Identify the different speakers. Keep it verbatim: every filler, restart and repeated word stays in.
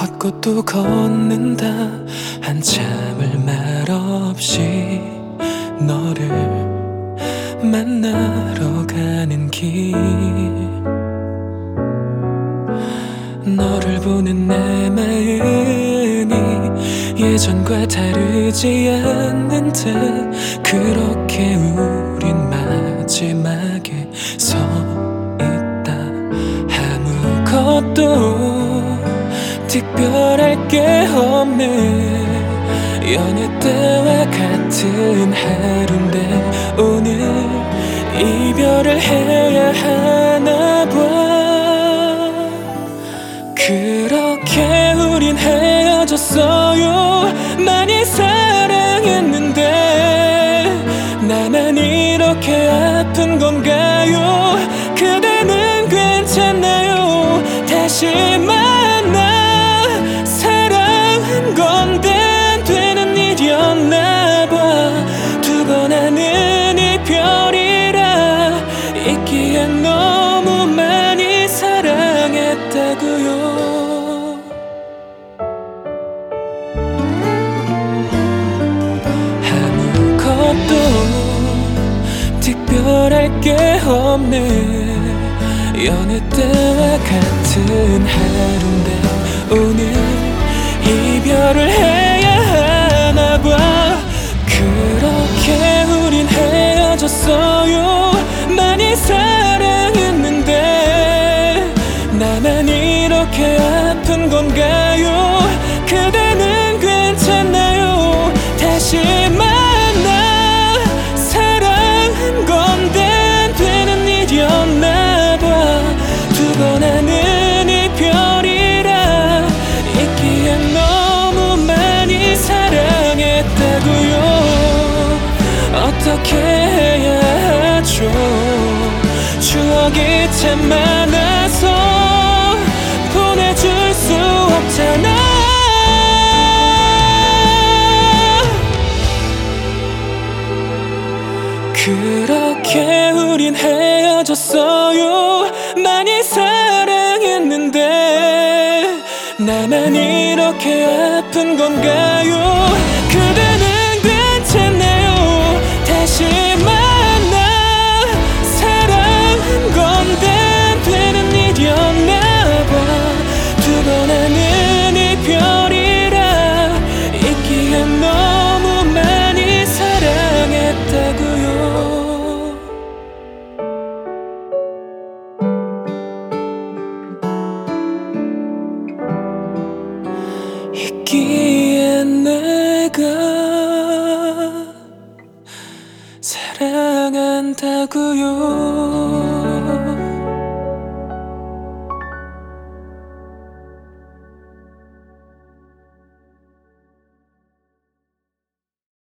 Speaker 1: 걷고 또 걷는다 한참을 말없이 너를 만나러 가는 길 너를 보는 내 마음이 예전과 다르지 않는 듯 그렇게 우린 마지막에 서 있다 아무것도 특별할 게 없는 연애 때와 같은 하루인데 오늘 이별을 해야 하나 봐 그렇게 우린 헤어졌어요 많이 사랑했는데 나만 이렇게 아픈 건가요 그대는 괜찮나요 다시 만나 사랑한 건데 되는 일이었나 봐 두 번 하는 이별이라 잊기엔 너무 많이 사랑했다고요 아무것도 특별할 게 없는 연애 때와 같은 하루인데 오늘 이별을 해야 하나 봐 그렇게 우린 헤어졌어요 많이 사랑했는데 나만 이렇게 아픈 건가요 그대는 괜찮나요 다시 만나 사랑한 건데 되는 일이었나 봐 두 번 하는 이별이라 잊기엔 너무 많이 사랑했다고요 어떻게 해야 하죠 추억이 참 많아서 보내줄 수 없잖아 그렇게 우린 헤어졌어요 많이 사랑했는데 나만 이렇게 아픈 건가요 그대는 괜찮나요 다시 만나 사랑한 건데 되는 일이었나 봐 두 번 하는 이별이라 잊기엔 너무 많이 사랑했다고요 잊기엔 내가 사랑한다고요